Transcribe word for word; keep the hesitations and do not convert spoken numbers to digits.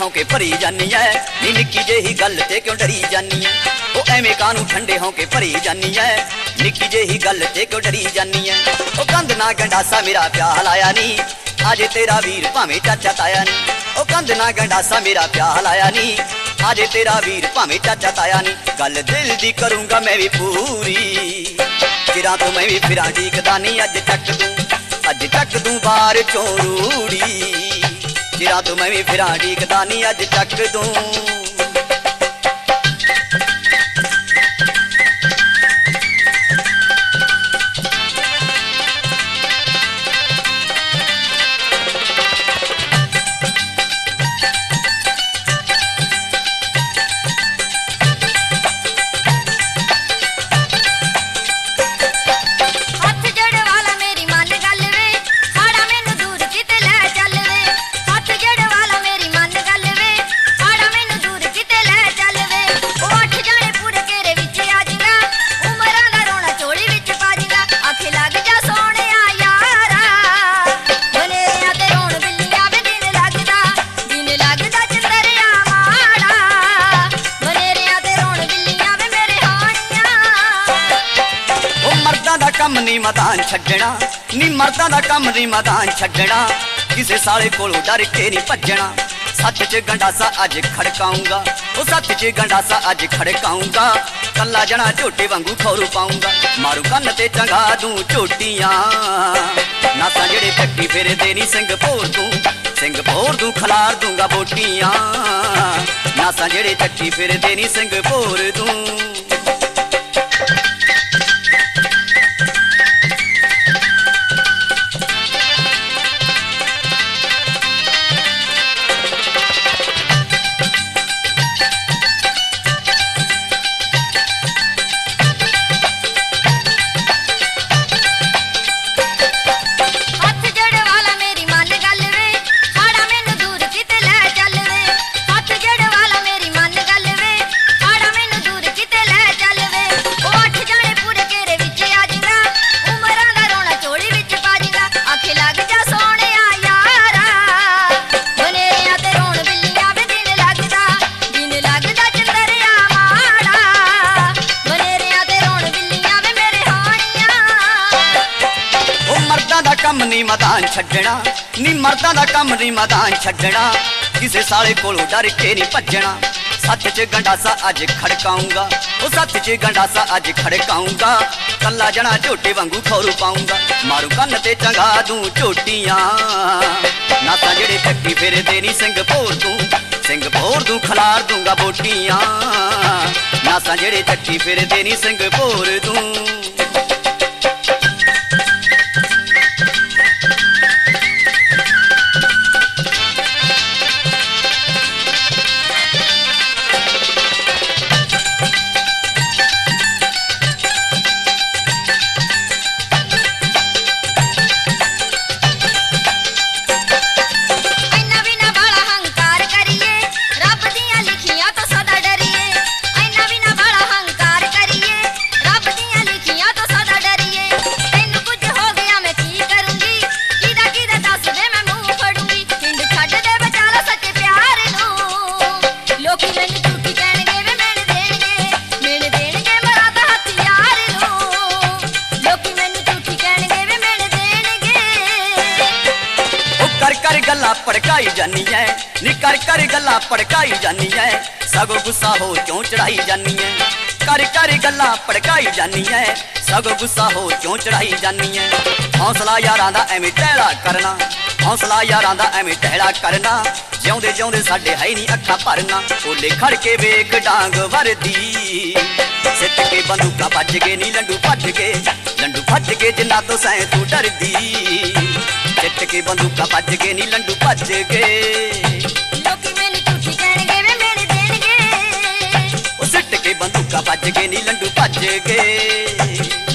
होके भरी जानी है नी निक्की जेही गल ते क्यों डरी जानी है ओ एवें कानू ठंडे होके भरी जानी है निक्की जेही गल ते क्यों डरी जानी है ओ कंध ना गंडासा मेरा प्याल आया नी आज तेरा वीर भावें चाचा ताया नी ओ कंध ना गंडासा मेरा प्याल आया नी आज तेरा वीर भावें चाचा ताया नी गल दिल दी करूंगा मैं भी पूरी चिरा तो मैं भी फिरां डीकदा नी अज चक दूं अज चक दूं बार चों रूड़ी चिरा तो मैं भी फिरां डीकदा नी अज चक दूं कम नी मैदान छड्डना नी मर्दां दा कम नी मैदान छड्डना किसे साले कोलों डर के नी भज्जना सच च गंडासा अज खड़काऊंगा ओ सच च गंडासा अज खड़काऊंगा कल्ला जना झोटे वांगू खौरू पाऊंगा मारू कन्न ते चंगा दूं झोटियां नासा जेड़े चक्की फेरे दे नी सिंह भोर दूं सिंह भोर दूं खलार दूंगा बोटियां नासा जेड़े चक्की फेरे दे नी सिंह भोर दूं कम नी मैदान छड्डना नी मर्दां दा कम नी मैदान छड्डना किसे साले कोलों डर के नी भज्जना सच च गंडासा अज खड़काऊंगा ओ सच च गंडासा अज खड़काऊंगा कल्ला जना झोटे वांगू खौरू पाऊंगा मारू कन्न ते चंगा दूं झोटियां नासा जेड़े चक्की फेरे दे नी सिंह भोर दूं सिंह भोर दूं खलार दूंगा बोटियां नासा जेड़े चक्की फेरे दे नी सिंह भोर दूं गल्ला भड़काई जानी है नी कर कर गल्ला भड़काई जानी है सगो गुस्सा हो क्यों चढ़ाई जानी है कर कर गल्ला भड़काई जानी है सगो गुस्सा हो क्यों चढ़ाई जानी है हौसला यारां दा एवें टहला करना हौसला यारां दा एवें टहला करना जिउंदे जिउंदे साडे है नी अखा भरना ओले खड़ के वेख डांग वरदी सिट के बंदूका भज के नी लंडू भज के लंडू भज के जिन्ना तो सैं तू डरदी सिट के बंदूका भज के नी लंडू भज के लोकी मैनू झूठी कहणगे वे मेरे देणगे ओ सिट के बंदूका भज के नी लंडू भज के।